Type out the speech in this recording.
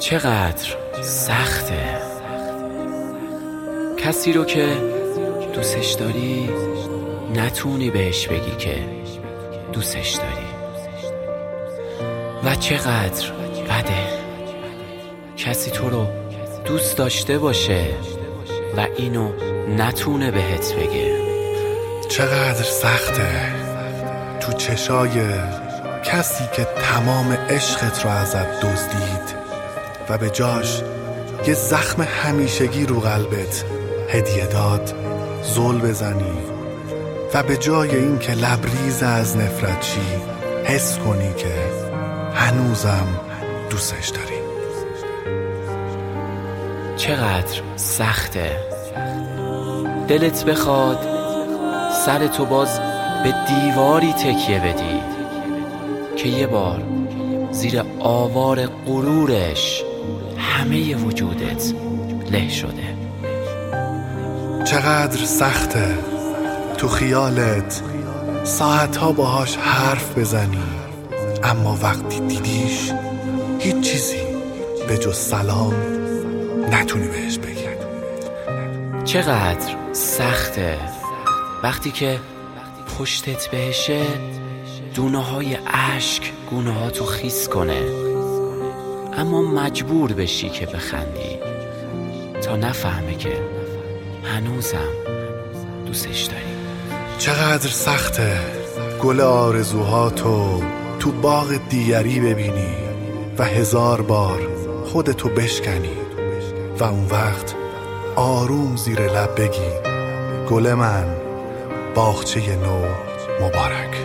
چقدر سخته کسی رو که دوستش داری نتونی بهش بگی که دوستش داری، و چقدر بده کسی تو رو دوست داشته باشه و اینو نتونه بهت بگه. چقدر سخته تو چشای کسی که تمام عشقت رو ازت دزدید و به جاش یه زخم همیشگی رو قلبت هدیه داد زل بزنی و به جای این که لبریز از نفرت چی حس کنی که هنوزم دوستش داری. چقدر سخته دلت بخواد سرتو باز به دیواری تکیه بدی که یه بار زیر آوار غرورش همه وجودت له شده. چقدر سخته تو خیالت ساعتها باهاش حرف بزنی اما وقتی دیدیش هیچ چیزی به جز سلام نتونی بهش بگی. چقدر سخته وقتی که پشتت بهشه دونه های اشک گونه ها تو خیس کنه اما مجبور بشی که بخندی تا نفهمه که هنوزم دوستش داری. چقدر سخته گل آرزوهاتو تو باغ دیگری ببینی و 1000 بار خودتو بشکنی و اون وقت آروم زیر لب بگی گل من باغچه نو مبارک.